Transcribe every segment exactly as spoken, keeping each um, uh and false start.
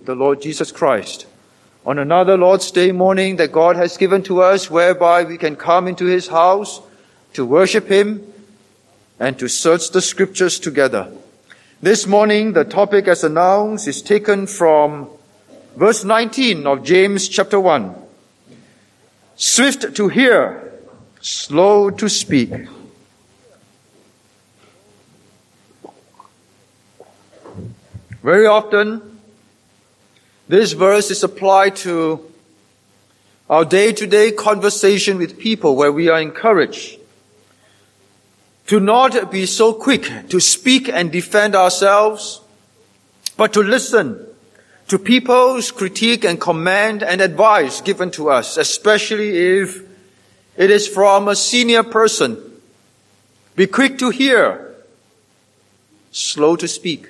the Lord Jesus Christ, on another Lord's Day morning that God has given to us, whereby we can come into His house to worship Him and to search the Scriptures together. This morning, the topic as announced is taken from verse nineteen of James chapter one. Swift to hear, slow to speak. Very often, this verse is applied to our day-to-day conversation with people, where we are encouraged to not be so quick to speak and defend ourselves, but to listen to people's critique and comment and advice given to us, especially if it is from a senior person. Be quick to hear, slow to speak.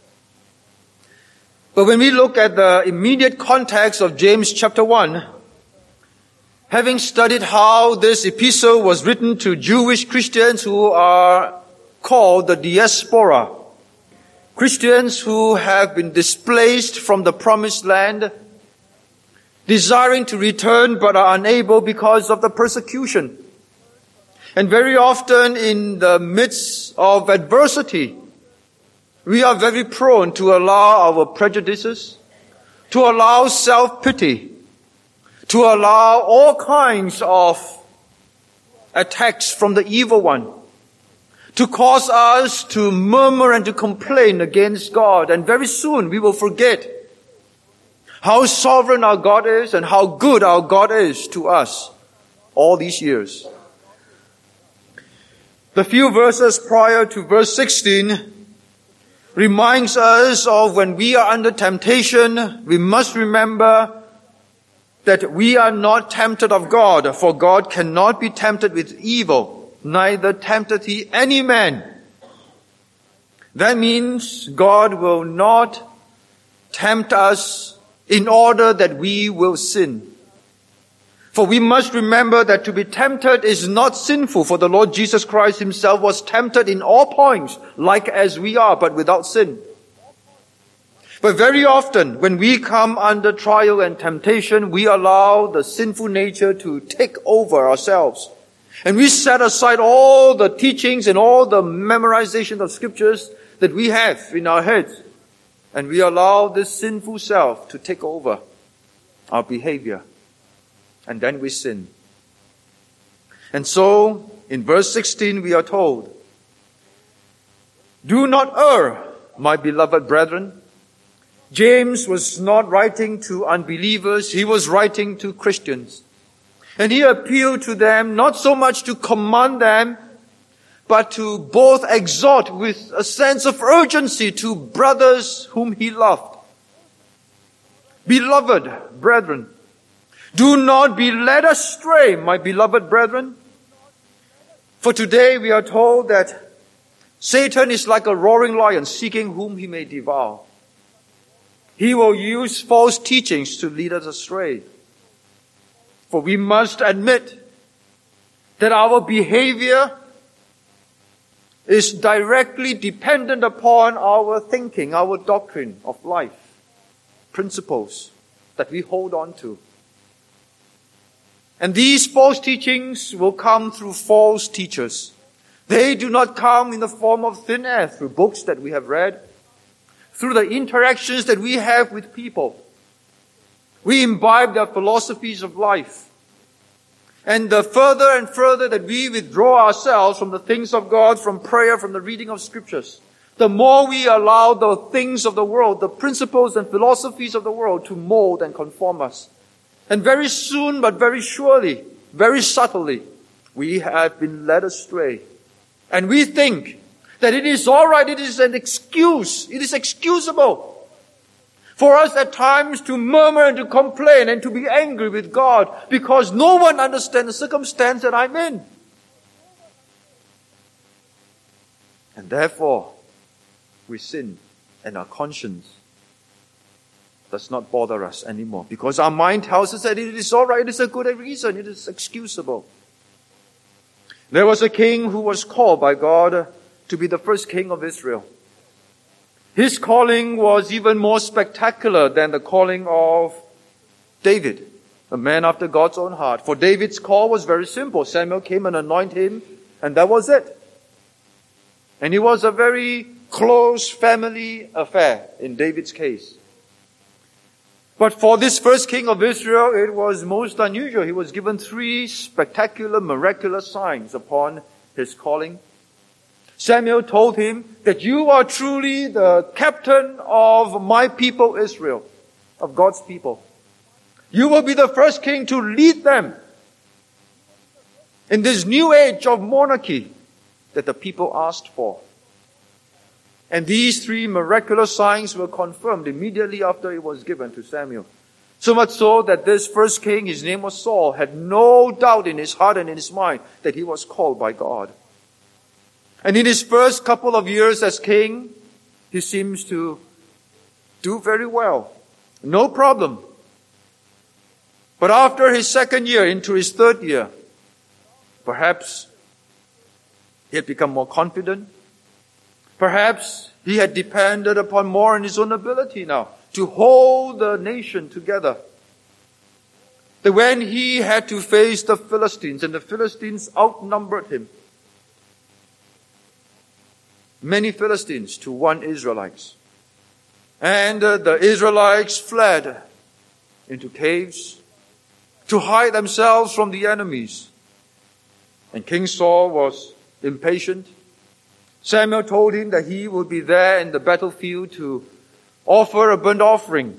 But when we look at the immediate context of James chapter one, having studied how this epistle was written to Jewish Christians who are called the diaspora, Christians who have been displaced from the promised land, desiring to return but are unable because of the persecution. And very often in the midst of adversity, we are very prone to allow our prejudices, to allow self-pity, to allow all kinds of attacks from the evil one, to cause us to murmur and to complain against God. And very soon we will forget how sovereign our God is and how good our God is to us all these years. The few verses prior to verse sixteen reminds us of when we are under temptation, we must remember that we are not tempted of God, for God cannot be tempted with evil, neither tempteth He any man. That means God will not tempt us in order that we will sin. For we must remember that to be tempted is not sinful, for the Lord Jesus Christ Himself was tempted in all points, like as we are, but without sin. But very often, when we come under trial and temptation, we allow the sinful nature to take over ourselves. And we set aside all the teachings and all the memorization of scriptures that we have in our heads. And we allow this sinful self to take over our behavior. And then we sin. And so, in verse sixteen, we are told, "Do not err, my beloved brethren." James was not writing to unbelievers, he was writing to Christians. And he appealed to them not so much to command them, but to both exhort with a sense of urgency to brothers whom he loved. Beloved brethren, do not be led astray, my beloved brethren. For today we are told that Satan is like a roaring lion seeking whom he may devour. He will use false teachings to lead us astray. For we must admit that our behavior is directly dependent upon our thinking, our doctrine of life, principles that we hold on to. And these false teachings will come through false teachers. They do not come in the form of thin air through books that we have read, through the interactions that we have with people. We imbibe their philosophies of life. And the further and further that we withdraw ourselves from the things of God, from prayer, from the reading of scriptures, the more we allow the things of the world, the principles and philosophies of the world to mold and conform us. And very soon, but very surely, very subtly, we have been led astray. And we think that it is all right, it is an excuse, it is excusable for us at times to murmur and to complain and to be angry with God because no one understands the circumstance that I'm in. And therefore, we sin and our conscience does not bother us anymore because our mind tells us that it is all right, it is a good reason, it is excusable. There was a king who was called by God to be the first king of Israel. His calling was even more spectacular than the calling of David, a man after God's own heart. For David's call was very simple. Samuel came and anointed him, and that was it. And it was a very close family affair in David's case. But for this first king of Israel, it was most unusual. He was given three spectacular, miraculous signs upon his calling. Samuel told him that you are truly the captain of my people Israel, of God's people. You will be the first king to lead them in this new age of monarchy that the people asked for. And these three miraculous signs were confirmed immediately after it was given to Samuel. So much so that this first king, his name was Saul, had no doubt in his heart and in his mind that he was called by God. And in his first couple of years as king, he seems to do very well. No problem. But after his second year, into his third year, perhaps he had become more confident. Perhaps he had depended upon more on his own ability now to hold the nation together. That when he had to face the Philistines, and the Philistines outnumbered him, many Philistines to one Israelites. And uh, the Israelites fled into caves to hide themselves from the enemies. And King Saul was impatient. Samuel told him that he would be there in the battlefield to offer a burnt offering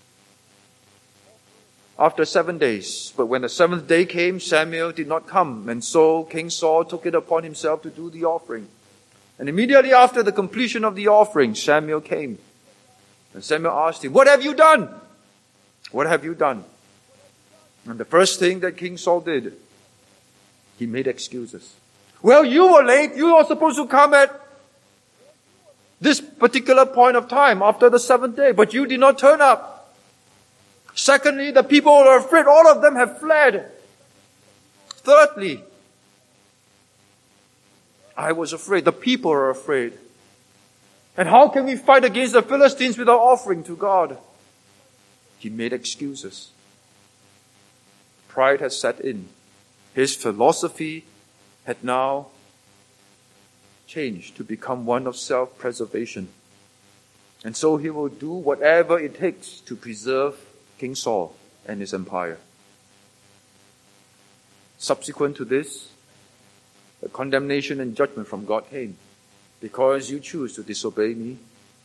after seven days. But when the seventh day came, Samuel did not come. And so King Saul took it upon himself to do the offering. And immediately after the completion of the offering, Samuel came. And Samuel asked him, "What have you done? What have you done?" And the first thing that King Saul did, he made excuses. Well, you were late. You were supposed to come at this particular point of time after the seventh day, but you did not turn up. Secondly, the people are afraid. All of them have fled. Thirdly, I was afraid. The people are afraid. And how can we fight against the Philistines without offering to God? He made excuses. Pride has set in. His philosophy had now changed to become one of self-preservation. And so he will do whatever it takes to preserve King Saul and his empire. Subsequent to this, the condemnation and judgment from God came. Because you choose to disobey me,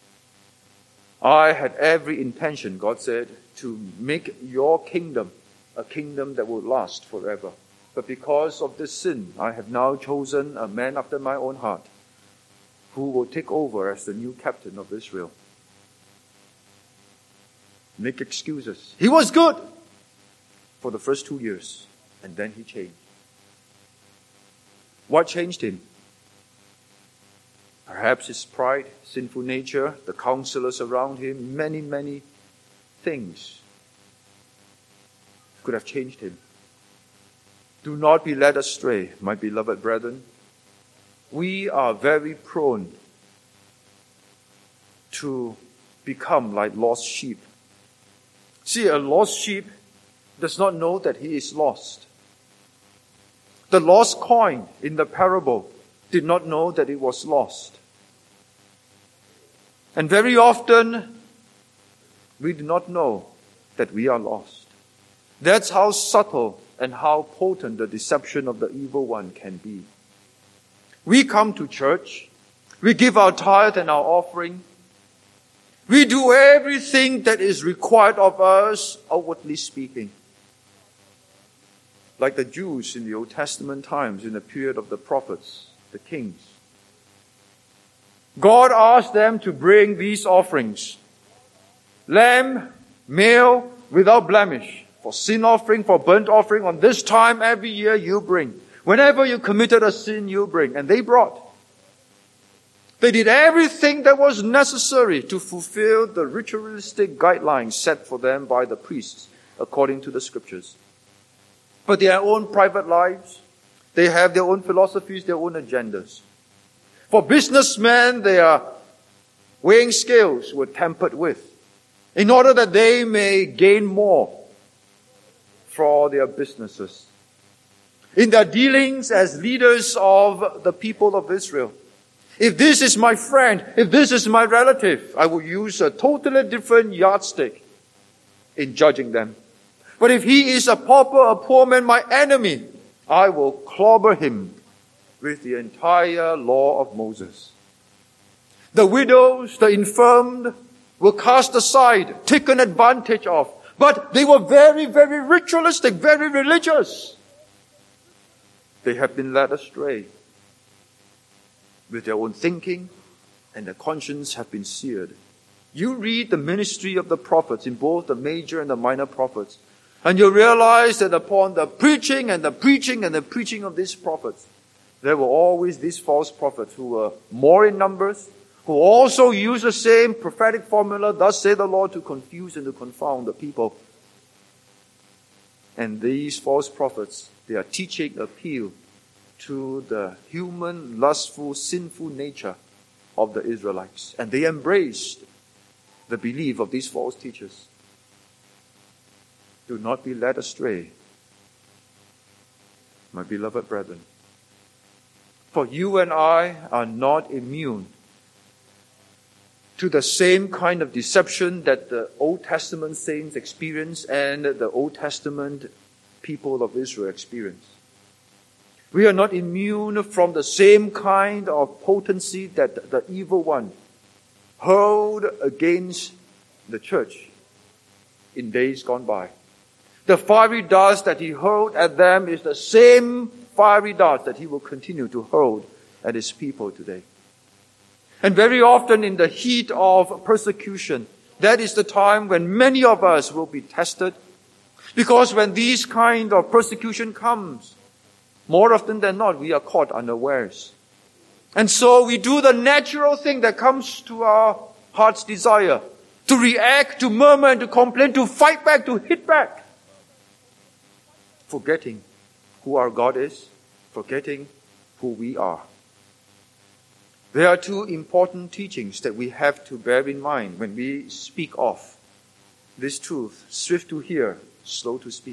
I had every intention, God said, to make your kingdom a kingdom that will last forever. But because of this sin, I have now chosen a man after my own heart who will take over as the new captain of Israel. Make excuses. He was good for the first two years, and then he changed. What changed him? Perhaps his pride, sinful nature, the counselors around him, many, many things could have changed him. Do not be led astray, my beloved brethren. We are very prone to become like lost sheep. See, a lost sheep does not know that he is lost. The lost coin in the parable did not know that it was lost. And very often, we do not know that we are lost. That's how subtle and how potent the deception of the evil one can be. We come to church, we give our tithe and our offering, we do everything that is required of us, outwardly speaking. Like the Jews in the Old Testament times, in the period of the prophets, the kings. God asked them to bring these offerings. Lamb, male, without blemish. For sin offering, for burnt offering, on this time every year you bring. Whenever you committed a sin, you bring. And they brought. They did everything that was necessary to fulfill the ritualistic guidelines set for them by the priests, according to the scriptures. But their own private lives, they have their own philosophies, their own agendas. For businessmen, they are weighing scales were tampered with in order that they may gain more for their businesses. In their dealings as leaders of the people of Israel, if this is my friend, if this is my relative, I will use a totally different yardstick in judging them. But if he is a pauper, a poor man, my enemy, I will clobber him with the entire law of Moses. The widows, the infirm, were cast aside, taken advantage of. But they were very, very ritualistic, very religious. They have been led astray with their own thinking, and their conscience have been seared. You read the ministry of the prophets in both the major and the minor prophets, and you realize that upon the preaching and the preaching and the preaching of these prophets, there were always these false prophets who were more in numbers, who also used the same prophetic formula, thus say the Lord, to confuse and to confound the people. And these false prophets, they are teaching appeal to the human, lustful, sinful nature of the Israelites. And they embraced the belief of these false teachers. Do not be led astray, my beloved brethren. For you and I are not immune to the same kind of deception that the Old Testament saints experienced and the Old Testament people of Israel experienced. We are not immune from the same kind of potency that the evil one hurled against the church in days gone by. The fiery darts that he hurled at them is the same fiery darts that he will continue to hurl at his people today. And very often in the heat of persecution, that is the time when many of us will be tested. Because when these kind of persecution comes, more often than not, we are caught unawares. And so we do the natural thing that comes to our heart's desire, to react, to murmur, and to complain, to fight back, to hit back. Forgetting who our God is, forgetting who we are. There are two important teachings that we have to bear in mind when we speak of this truth, swift to hear, slow to speak.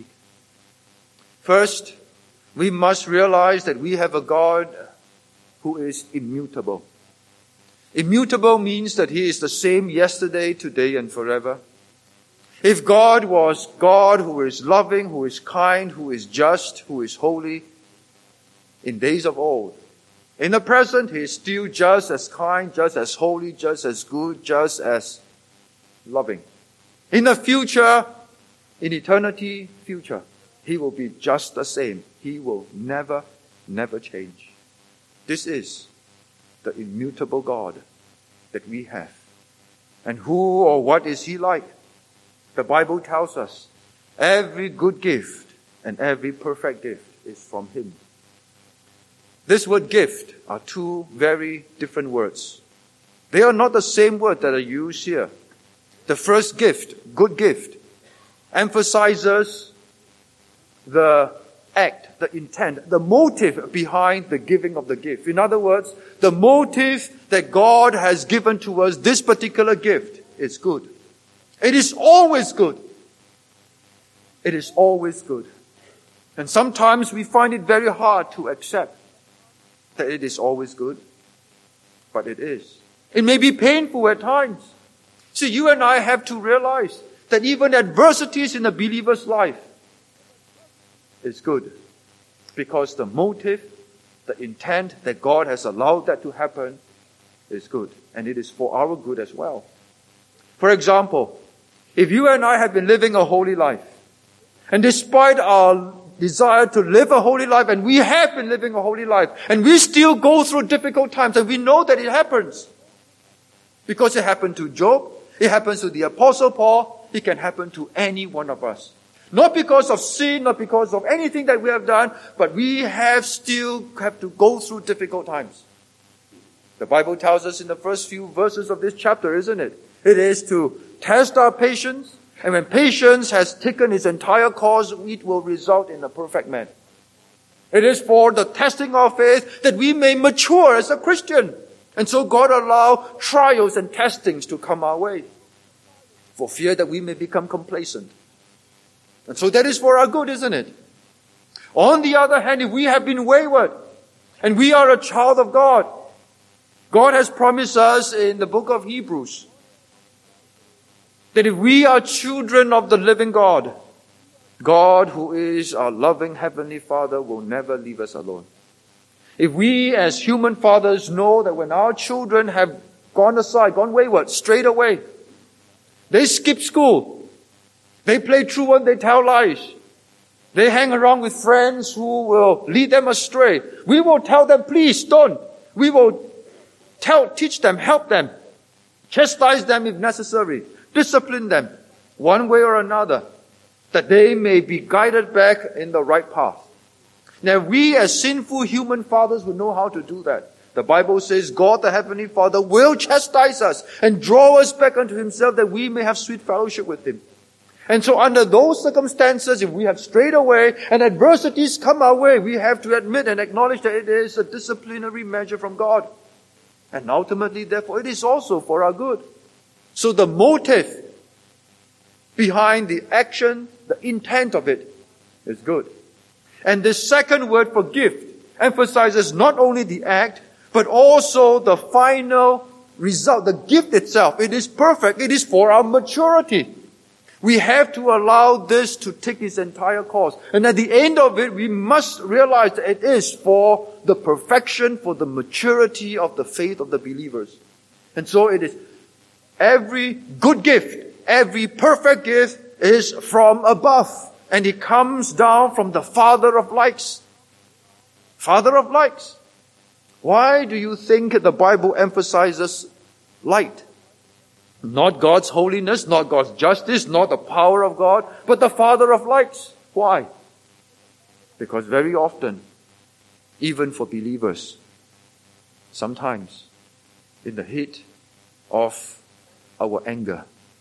First, we must realize that we have a God who is immutable. Immutable means that He is the same yesterday, today, and forever. If God was God who is loving, who is kind, who is just, who is holy, in days of old, in the present, He is still just as kind, just as holy, just as good, just as loving. In the future, in eternity future, He will be just the same. He will never, never change. This is the immutable God that we have. And who or what is He like? The Bible tells us every good gift and every perfect gift is from Him. This word gift are two very different words. They are not the same word that are used here. The first gift, good gift, emphasizes the act, the intent, the motive behind the giving of the gift. In other words, the motive that God has given to us, this particular gift, is good. It is always good. It is always good. And sometimes we find it very hard to accept that it is always good, but it is. It may be painful at times. See, you and I have to realize that even adversities in a believer's life is good, because the motive, the intent that God has allowed that to happen is good, and it is for our good as well. For example, if you and I have been living a holy life, and despite our desire to live a holy life, and we have been living a holy life, and we still go through difficult times, and we know that it happens. Because it happened to Job, it happens to the Apostle Paul, it can happen to any one of us. Not because of sin, not because of anything that we have done, but we have still have to go through difficult times. The Bible tells us in the first few verses of this chapter, isn't it? It is to test our patience, and when patience has taken its entire course, it will result in a perfect man. It is for the testing of faith that we may mature as a Christian. And so God allowed trials and testings to come our way for fear that we may become complacent. And so that is for our good, isn't it? On the other hand, if we have been wayward and we are a child of God, God has promised us in the book of Hebrews that if we are children of the living God, God, who is our loving Heavenly Father, will never leave us alone. If we as human fathers know that when our children have gone aside, gone wayward, strayed away, they skip school, they play truant, they tell lies, they hang around with friends who will lead them astray, we will tell them, please don't. We will tell, teach them, help them, chastise them if necessary, discipline them one way or another, that they may be guided back in the right path. Now, we as sinful human fathers will know how to do that. The Bible says God, the Heavenly Father, will chastise us and draw us back unto Himself that we may have sweet fellowship with Him. And so under those circumstances, if we have strayed away and adversities come our way, we have to admit and acknowledge that it is a disciplinary measure from God. And ultimately, therefore, it is also for our good. So the motive behind the action, the intent of it, is good. And the second word for gift emphasizes not only the act, but also the final result, the gift itself. It is perfect. It is for our maturity. We have to allow this to take its entire course. And at the end of it, we must realize that it is for the perfection, for the maturity of the faith of the believers. And so it is every good gift, every perfect gift is from above. And it comes down from the Father of lights. Father of lights. Why do you think the Bible emphasizes light? Not God's holiness, not God's justice, not the power of God, but the Father of lights. Why? Because very often, even for believers, sometimes in the heat of our anger,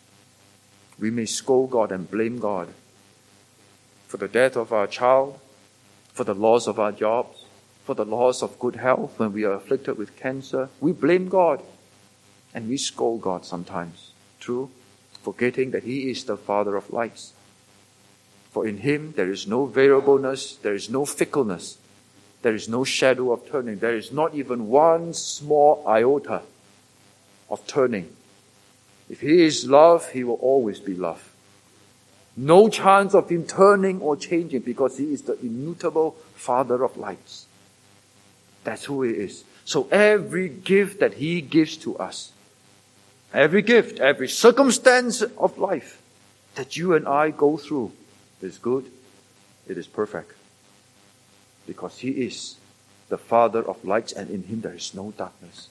we may scold God and blame God for the death of our child, for the loss of our jobs, for the loss of good health when we are afflicted with cancer. We blame God and we scold God sometimes. True, forgetting that He is the Father of lights. For in Him there is no variableness, there is no fickleness, there is no shadow of turning, there is not even one small iota of turning. If He is love, He will always be love. No chance of Him turning or changing because He is the immutable Father of lights. That's who He is. So every gift that He gives to us, every gift, every circumstance of life that you and I go through is good, it is perfect. Because He is the Father of lights and in Him there is no darkness.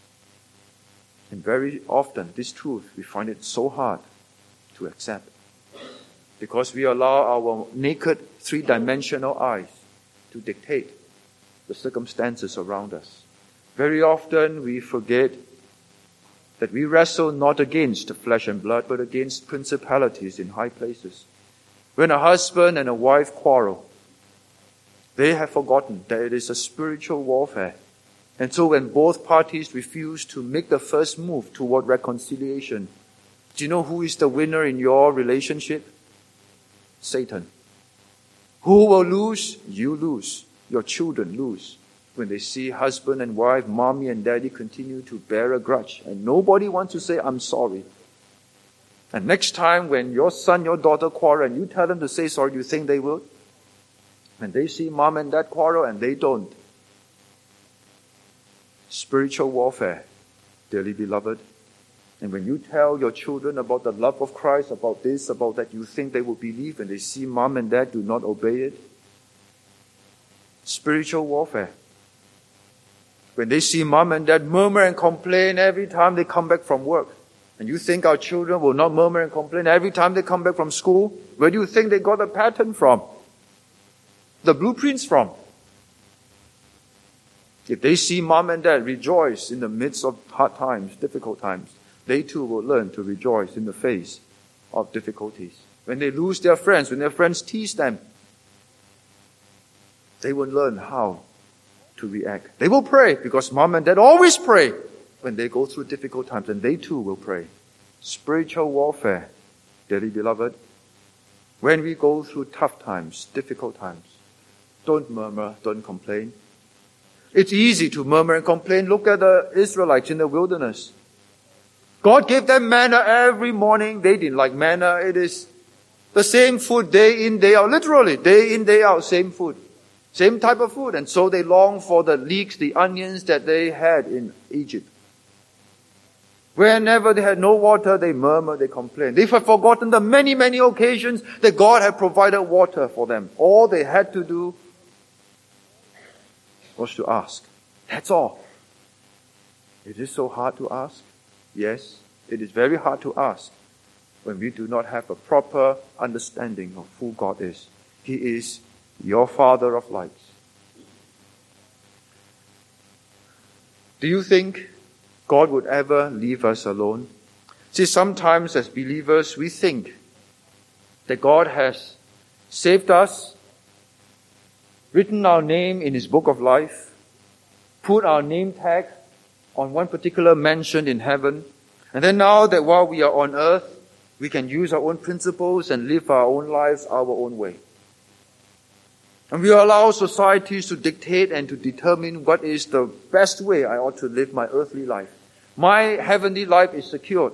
And very often this truth, we find it so hard to accept. Because we allow our naked three-dimensional eyes to dictate the circumstances around us. Very often we forget that we wrestle not against flesh and blood, but against principalities in high places. When a husband and a wife quarrel, they have forgotten that it is a spiritual warfare. And so when both parties refuse to make the first move toward reconciliation, do you know who is the winner in your relationship? Satan. Who will lose? You lose. Your children lose. When they see husband and wife, mommy and daddy continue to bear a grudge. And nobody wants to say, I'm sorry. And next time when your son, your daughter quarrel and you tell them to say sorry, do you think they will? When they see mom and dad quarrel and they don't. Spiritual warfare, dearly beloved. And when you tell your children about the love of Christ, about this, about that, you think they will believe and they see mom and dad do not obey it. Spiritual warfare. When they see mom and dad murmur and complain every time they come back from work, and you think our children will not murmur and complain every time they come back from school, where do you think they got the pattern from? The blueprints from? If they see mom and dad rejoice in the midst of hard times, difficult times, they too will learn to rejoice in the face of difficulties. When they lose their friends, when their friends tease them, they will learn how to react. They will pray because mom and dad always pray when they go through difficult times, and they too will pray. Spiritual warfare, dearly beloved. When we go through tough times, difficult times, don't murmur, don't complain. It's easy to murmur and complain. Look at the Israelites in the wilderness. God gave them manna every morning. They didn't like manna. It is the same food day in, day out. Literally, day in, day out, same food. Same type of food. And so they long for the leeks, the onions that they had in Egypt. Whenever they had no water, they murmured, they complained. They had forgotten the many, many occasions that God had provided water for them. All they had to do was to ask. That's all. It is so hard to ask. Yes, it is very hard to ask when we do not have a proper understanding of who God is. He is your Father of lights. Do you think God would ever leave us alone? See, sometimes as believers, we think that God has saved us, written our name in His book of life, put our name tag on one particular mansion in heaven, and then now that while we are on earth, we can use our own principles and live our own lives our own way. And we allow societies to dictate and to determine what is the best way I ought to live my earthly life. My heavenly life is secured.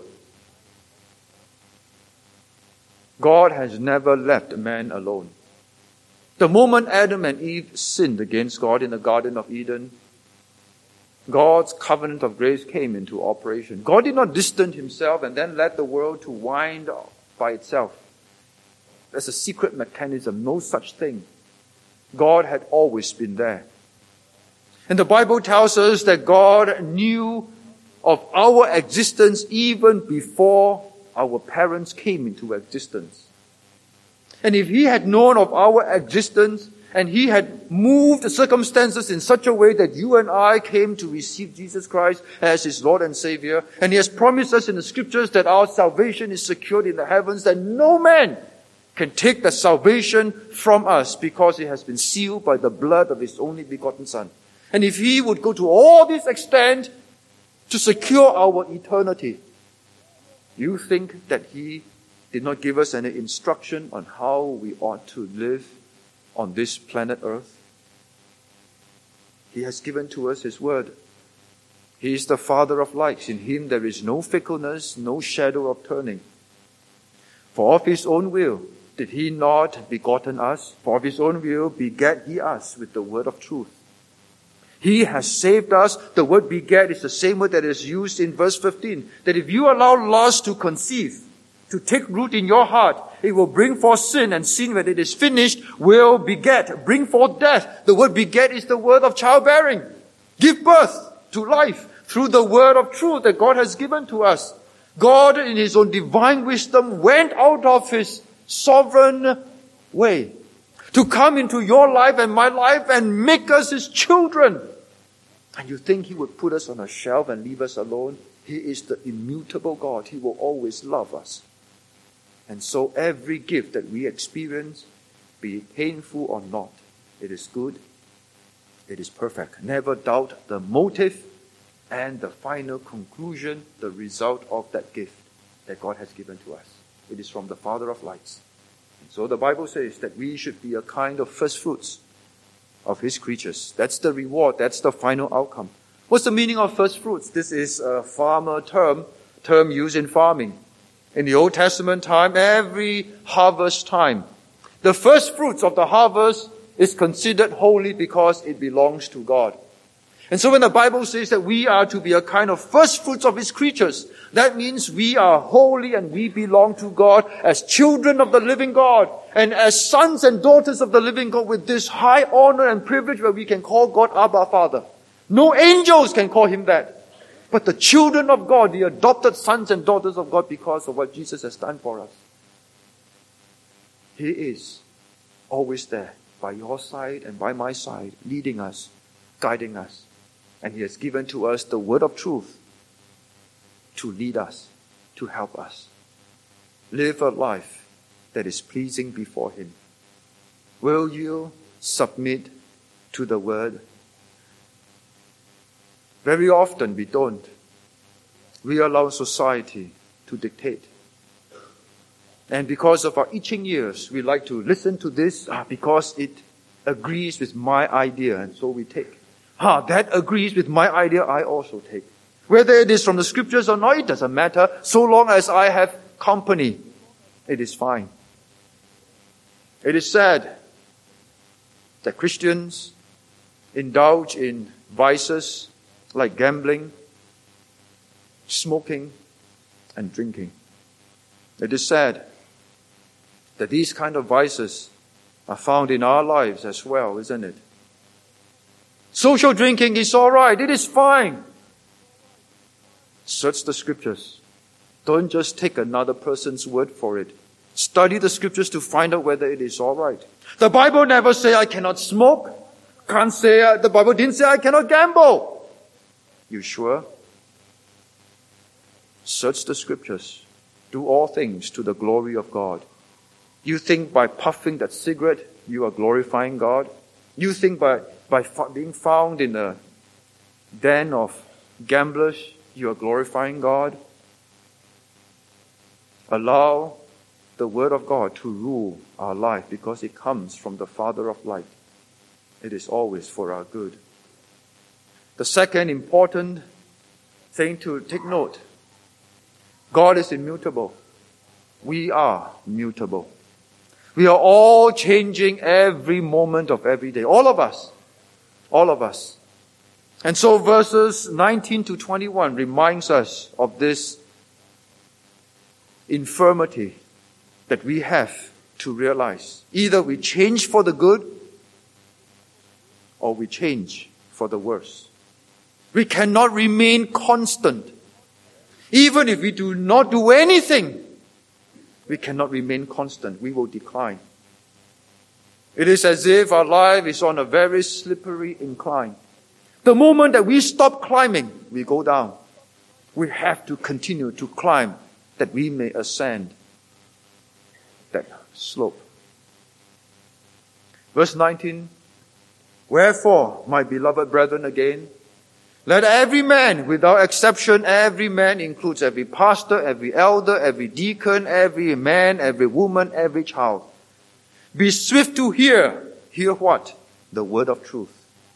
God has never left man alone. The moment Adam and Eve sinned against God in the Garden of Eden, God's covenant of grace came into operation. God did not distance Himself and then let the world to wind by itself. There's a secret mechanism, no such thing. God had always been there. And the Bible tells us that God knew of our existence even before our parents came into existence. And if He had known of our existence, and He had moved the circumstances in such a way that you and I came to receive Jesus Christ as His Lord and Savior, and He has promised us in the Scriptures that our salvation is secured in the heavens, that no man can take the salvation from us because it has been sealed by the blood of His only begotten Son. And if He would go to all this extent to secure our eternity, you think that He did not give us any instruction on how we ought to live on this planet Earth? He has given to us His Word. He is the Father of lights. In Him there is no fickleness, no shadow of turning. For of His own will did He not begotten us? For of His own will begat He us with the word of truth. He has saved us. The word begat is the same word that is used in verse fifteen. That if you allow lust to conceive, to take root in your heart, it will bring forth sin, and sin, when it is finished, will beget, bring forth death. The word beget is the word of childbearing. Give birth to life through the word of truth that God has given to us. God, in His own divine wisdom, went out of His sovereign way to come into your life and my life and make us His children. And you think He would put us on a shelf and leave us alone? He is the immutable God. He will always love us. And so every gift that we experience, be it painful or not, it is good, it is perfect. Never doubt the motive and the final conclusion, the result of that gift that God has given to us. It is from the Father of lights. And so the Bible says that we should be a kind of first fruits of His creatures. That's the reward. That's the final outcome. What's the meaning of first fruits? This is a farmer term, term used in farming. In the Old Testament time, every harvest time, the first fruits of the harvest is considered holy because it belongs to God. And so when the Bible says that we are to be a kind of first fruits of His creatures, that means we are holy and we belong to God as children of the living God and as sons and daughters of the living God with this high honor and privilege where we can call God Abba Father. No angels can call Him that. But the children of God, the adopted sons and daughters of God because of what Jesus has done for us. He is always there by your side and by my side, leading us, guiding us. And He has given to us the word of truth to lead us, to help us. Live a life that is pleasing before Him. Will you submit to the word? Very often we don't. We allow society to dictate. And because of our itching ears, we like to listen to this ah, because it agrees with my idea, and so we take. Ah, that agrees with my idea, I also take. Whether it is from the scriptures or not, it doesn't matter. So long as I have company, it is fine. It is sad that Christians indulge in vices like gambling, smoking, and drinking. It is sad that these kind of vices are found in our lives as well, isn't it? Social drinking is all right. It is fine. Search the scriptures. Don't just take another person's word for it. Study the scriptures to find out whether it is all right. The Bible never say I cannot smoke. Can't say, uh, the Bible didn't say I cannot gamble. You sure? Search the scriptures. Do all things to the glory of God. You think by puffing that cigarette, you are glorifying God? You think by, by f- being found in a den of gamblers, you are glorifying God? Allow the Word of God to rule our life because it comes from the Father of light. It is always for our good. The second important thing to take note, God is immutable. We are mutable. We are all changing every moment of every day. All of us. All of us. And so verses nineteen to twenty-one reminds us of this infirmity that we have to realize. Either we change for the good or we change for the worse. We cannot remain constant. Even if we do not do anything, we cannot remain constant. We will decline. It is as if our life is on a very slippery incline. The moment that we stop climbing, we go down. We have to continue to climb that we may ascend that slope. Verse nineteen, wherefore, my beloved brethren, again, let every man, without exception, every man includes every pastor, every elder, every deacon, every man, every woman, every child, be swift to hear. Hear what? The word of truth.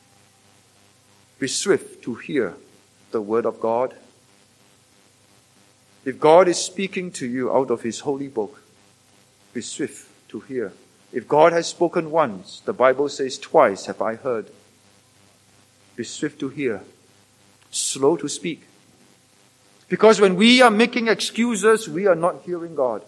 Be swift to hear the word of God. If God is speaking to you out of His holy book, be swift to hear. If God has spoken once, the Bible says twice have I heard. Be swift to hear. Slow to speak. Because when we are making excuses, we are not hearing God.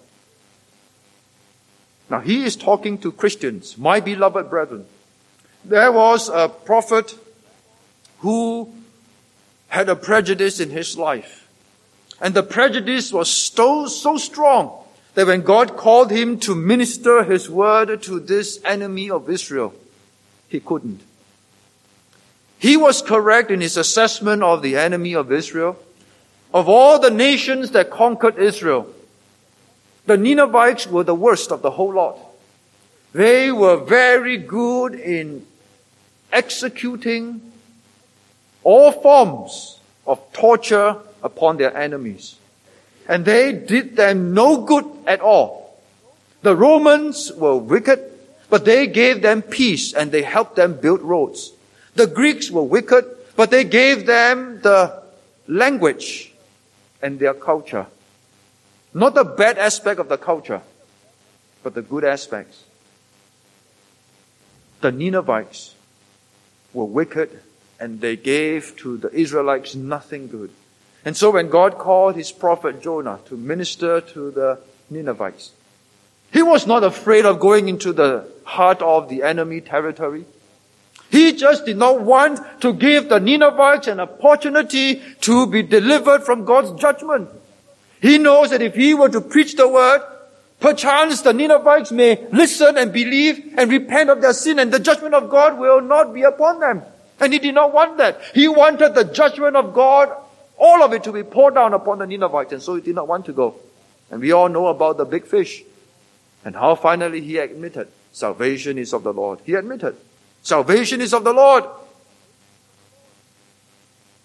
Now, He is talking to Christians, my beloved brethren. There was a prophet who had a prejudice in his life. And the prejudice was so, so strong that when God called him to minister His word to this enemy of Israel, he couldn't. He was correct in his assessment of the enemy of Israel. Of all the nations that conquered Israel, the Ninevites were the worst of the whole lot. They were very good in executing all forms of torture upon their enemies. And they did them no good at all. The Romans were wicked, but they gave them peace and they helped them build roads. The Greeks were wicked, but they gave them the language and their culture. Not the bad aspect of the culture, but the good aspects. The Ninevites were wicked and they gave to the Israelites nothing good. And so when God called His prophet Jonah to minister to the Ninevites, he was not afraid of going into the heart of the enemy territory. He just did not want to give the Ninevites an opportunity to be delivered from God's judgment. He knows that if he were to preach the word, perchance the Ninevites may listen and believe and repent of their sin, and the judgment of God will not be upon them. And he did not want that. He wanted the judgment of God, all of it, to be poured down upon the Ninevites, and so he did not want to go. And we all know about the big fish and how finally he admitted, salvation is of the Lord. He admitted, salvation is of the Lord.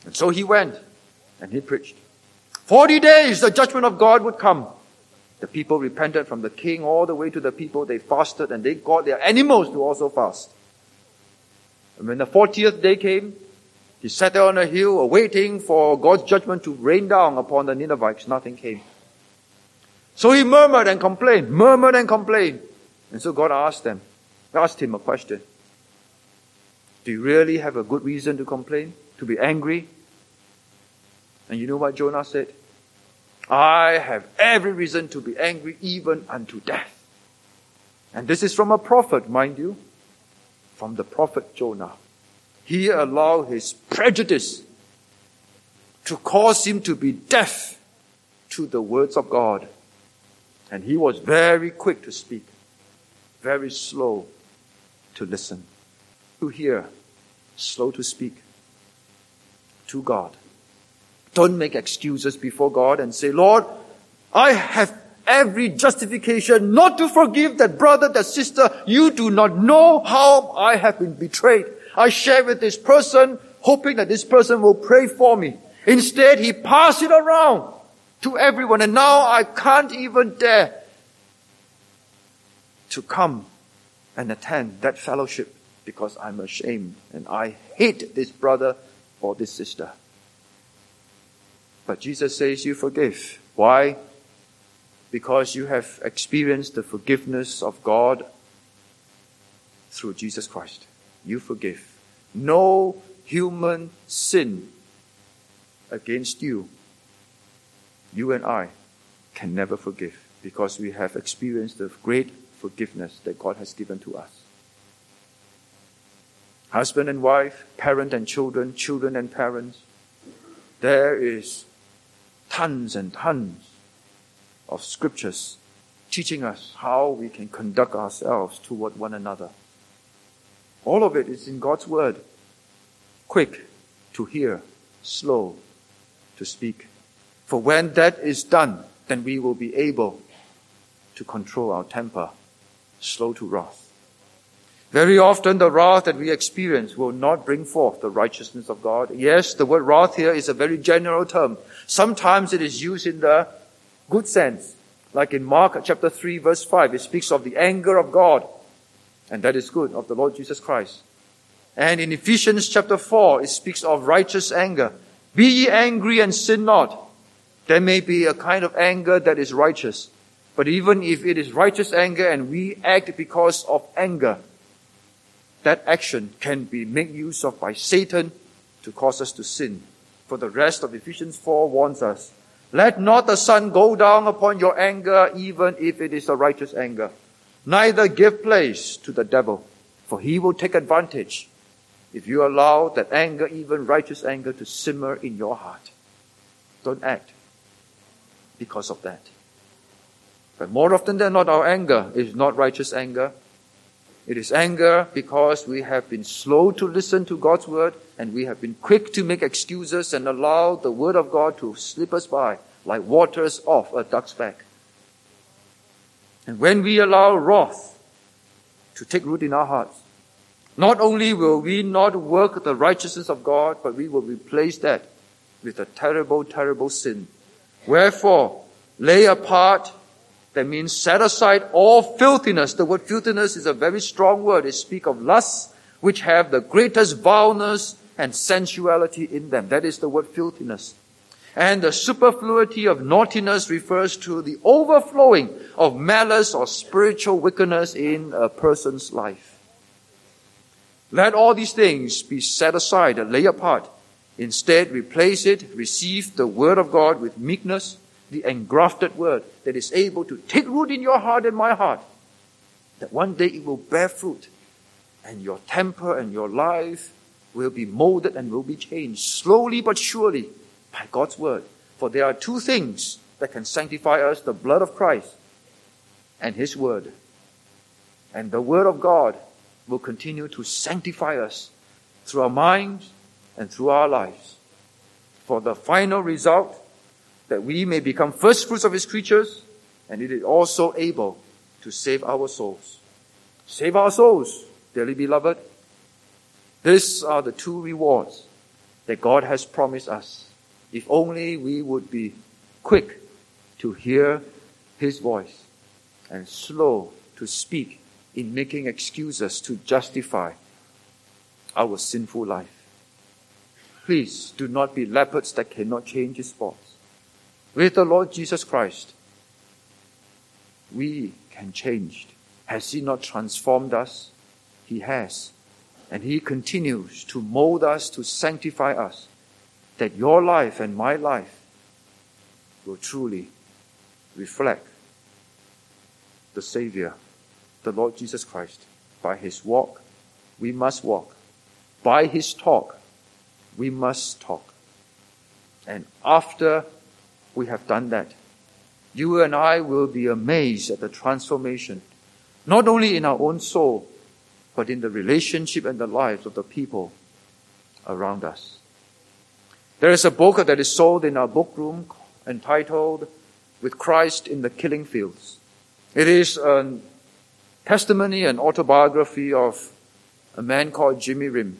And so he went and he preached. Forty days the judgment of God would come. The people repented, from the king all the way to the people. They fasted and they got their animals to also fast. And when the fortieth day came, he sat there on a hill awaiting for God's judgment to rain down upon the Ninevites. Nothing came. So he murmured and complained, murmured and complained. And so God asked them, asked him a question. Do you really have a good reason to complain, to be angry? And you know what Jonah said? I have every reason to be angry, even unto death. And this is from a prophet, mind you, from the prophet Jonah. He allowed his prejudice to cause him to be deaf to the words of God. And he was very quick to speak, very slow to listen, to hear, slow to speak to God. Don't make excuses before God and say, Lord, I have every justification not to forgive that brother, that sister. You do not know how I have been betrayed. I share with this person, hoping that this person will pray for me. Instead, he passed it around to everyone. And now I can't even dare to come and attend that fellowship because I'm ashamed and I hate this brother or this sister. But Jesus says you forgive. Why? Because you have experienced the forgiveness of God through Jesus Christ. You forgive. No human sin against you, you and I, can never forgive, because we have experienced the great forgiveness that God has given to us. Husband and wife, parent and children, children and parents. There is tons and tons of scriptures teaching us how we can conduct ourselves toward one another. All of it is in God's word. Quick to hear, slow to speak. For when that is done, then we will be able to control our temper, slow to wrath. Very often the wrath that we experience will not bring forth the righteousness of God. Yes, the word wrath here is a very general term. Sometimes it is used in the good sense. Like in Mark chapter three verse five, it speaks of the anger of God. And that is good, of the Lord Jesus Christ. And in Ephesians chapter four, it speaks of righteous anger. Be ye angry and sin not. There may be a kind of anger that is righteous. But even if it is righteous anger and we act because of anger, that action can be made use of by Satan to cause us to sin. For the rest of Ephesians four warns us, let not the sun go down upon your anger, even if it is a righteous anger. Neither give place to the devil, for he will take advantage if you allow that anger, even righteous anger, to simmer in your heart. Don't act because of that. But more often than not, our anger is not righteous anger. It is anger because we have been slow to listen to God's word, and we have been quick to make excuses and allow the word of God to slip us by like waters off a duck's back. And when we allow wrath to take root in our hearts, not only will we not work the righteousness of God, but we will replace that with a terrible, terrible sin. Wherefore, lay apart, that means set aside all filthiness. The word filthiness is a very strong word. It speaks of lusts which have the greatest vileness and sensuality in them. That is the word filthiness. And the superfluity of naughtiness refers to the overflowing of malice or spiritual wickedness in a person's life. Let all these things be set aside and lay apart. Instead, replace it, receive the word of God with meekness, the engrafted word that is able to take root in your heart and my heart, that one day it will bear fruit, and your temper and your life will be molded and will be changed, slowly but surely, by God's word. For there are two things that can sanctify us, the blood of Christ and His word. And the word of God will continue to sanctify us through our minds and through our lives. For the final result, that we may become first fruits of His creatures, and it is also able to save our souls. Save our souls, dearly beloved. These are the two rewards that God has promised us, if only we would be quick to hear His voice and slow to speak in making excuses to justify our sinful life. Please do not be leopards that cannot change his spots. With the Lord Jesus Christ, we can change. Has He not transformed us? He has. And He continues to mold us, to sanctify us, that your life and my life will truly reflect the Savior, the Lord Jesus Christ. By His walk, we must walk. By His talk, we must talk. And after we have done that, you and I will be amazed at the transformation, not only in our own soul, but in the relationship and the lives of the people around us. There is a book that is sold in our book room entitled With Christ in the Killing Fields. It is a testimony and autobiography of a man called Jimmy Rim.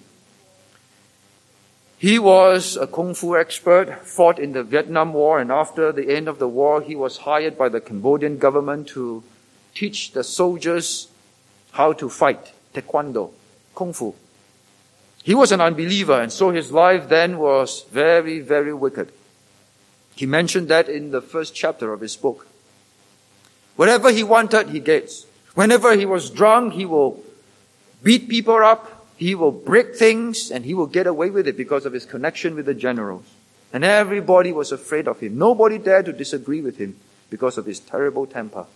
He was a kung fu expert, fought in the Vietnam War, and after the end of the war, he was hired by the Cambodian government to teach the soldiers how to fight taekwondo, kung fu. He was an unbeliever, and so his life then was very, very wicked. He mentioned that in the first chapter of his book. Whatever he wanted, he gets. Whenever he was drunk, he will beat people up, he will break things, and he will get away with it because of his connection with the generals. And everybody was afraid of him. Nobody dared to disagree with him because of his terrible temper.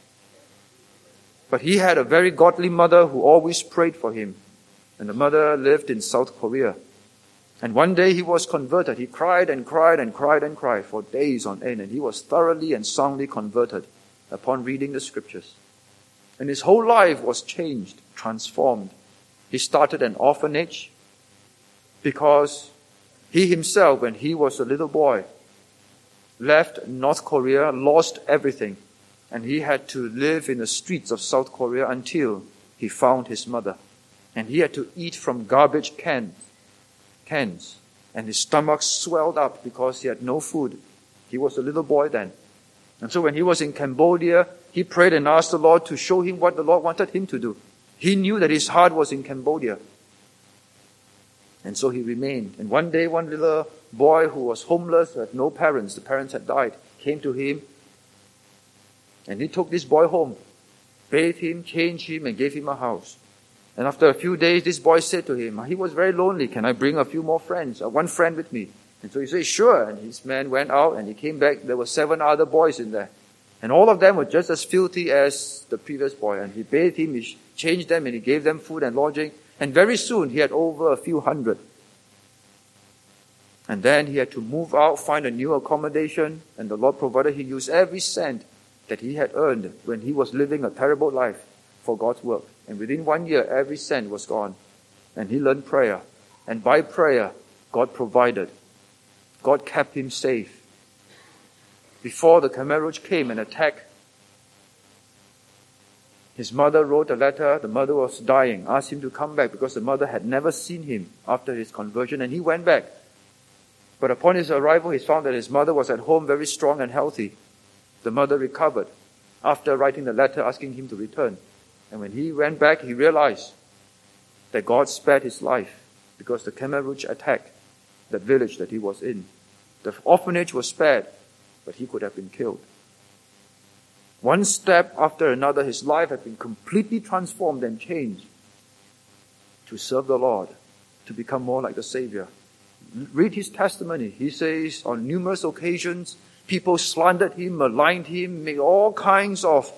But he had a very godly mother who always prayed for him. And the mother lived in South Korea. And one day he was converted. He cried and cried and cried and cried for days on end. And he was thoroughly and soundly converted upon reading the scriptures. And his whole life was changed, transformed. He started an orphanage because he himself, when he was a little boy, left North Korea, lost everything. And he had to live in the streets of South Korea until he found his mother. And he had to eat from garbage cans. cans. And his stomach swelled up because he had no food. He was a little boy then. And so when he was in Cambodia, he prayed and asked the Lord to show him what the Lord wanted him to do. He knew that his heart was in Cambodia. And so he remained. And one day, one little boy who was homeless, had no parents, the parents had died, came to him. And he took this boy home, bathed him, changed him, and gave him a house. And after a few days, this boy said to him, he was very lonely. Can I bring a few more friends? Uh, one friend with me. And so he said, sure. And his man went out and he came back. There were seven other boys in there. And all of them were just as filthy as the previous boy. And he bathed him, he changed them, and he gave them food and lodging. And very soon, he had over a few hundred. And then he had to move out, find a new accommodation. And the Lord provided he used every cent that he had earned when he was living a terrible life for God's work. And within one year, every cent was gone. And he learned prayer. And by prayer, God provided. God kept him safe. Before the Khmer Rouge came and attacked, his mother wrote a letter. The mother was dying, asked him to come back because the mother had never seen him after his conversion. And he went back. But upon his arrival, he found that his mother was at home very strong and healthy. The mother recovered after writing the letter asking him to return. And when he went back, he realized that God spared his life because the Khmer Rouge attacked that village that he was in. The orphanage was spared, but he could have been killed. One step after another, his life had been completely transformed and changed to serve the Lord, to become more like the Savior. Read his testimony. He says on numerous occasions, people slandered him, maligned him, made all kinds of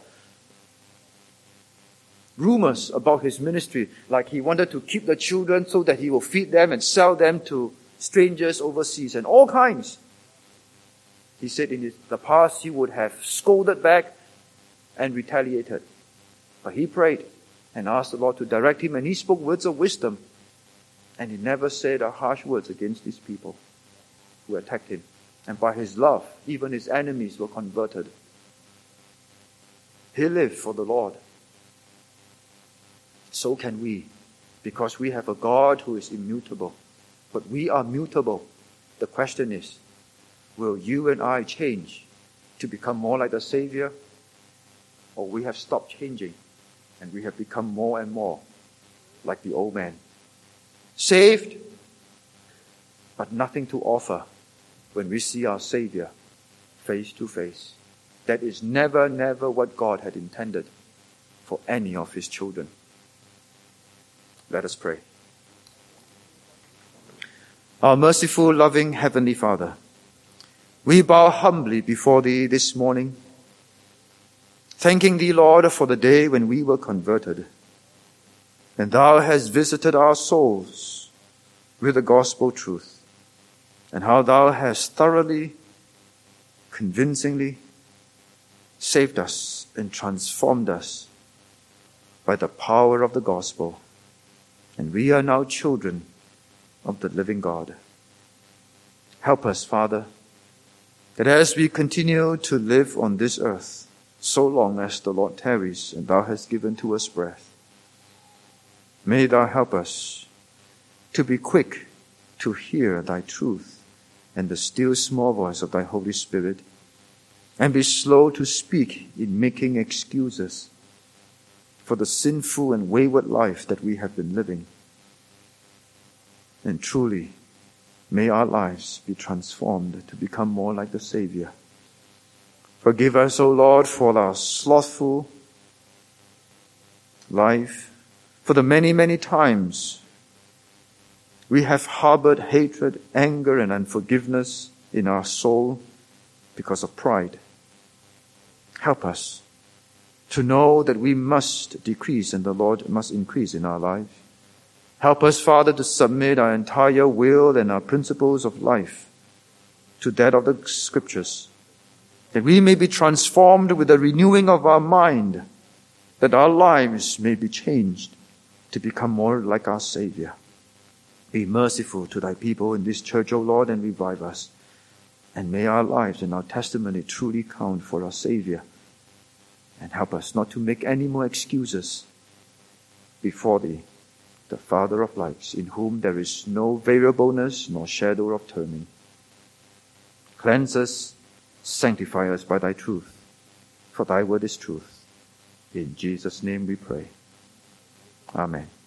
rumors about his ministry, like he wanted to keep the children so that he will feed them and sell them to strangers overseas, and all kinds. He said in the past he would have scolded back and retaliated. But he prayed and asked the Lord to direct him, and he spoke words of wisdom. And he never said a harsh words against these people who attacked him. And by his love, even his enemies were converted. He lived for the Lord. So can we, because we have a God who is immutable, but we are mutable. The question is, will you and I change to become more like the Savior? Or we have stopped changing and we have become more and more like the old man? Saved, but nothing to offer when we see our Savior face to face. That is never, never what God had intended for any of His children. Let us pray. Our merciful, loving Heavenly Father, we bow humbly before Thee this morning, thanking Thee, Lord, for the day when we were converted, and Thou hast visited our souls with the gospel truth, and how Thou hast thoroughly, convincingly saved us and transformed us by the power of the gospel. And we are now children of the living God. Help us, Father, that as we continue to live on this earth, so long as the Lord tarries and Thou hast given to us breath, may Thou help us to be quick to hear Thy truth and the still small voice of Thy Holy Spirit, and be slow to speak in making excuses for the sinful and wayward life that we have been living. And truly, may our lives be transformed to become more like the Savior. Forgive us, O Lord, for our slothful life, for the many, many times we have harbored hatred, anger, and unforgiveness in our soul because of pride. Help us to know that we must decrease and the Lord must increase in our lives. Help us, Father, to submit our entire will and our principles of life to that of the Scriptures, that we may be transformed with the renewing of our mind, that our lives may be changed to become more like our Savior. Be merciful to Thy people in this church, O Lord, and revive us. And may our lives and our testimony truly count for our Savior. And help us not to make any more excuses before Thee, the Father of lights, in whom there is no variableness nor shadow of turning. Cleanse us, sanctify us by Thy truth, for Thy word is truth. In Jesus' name we pray. Amen.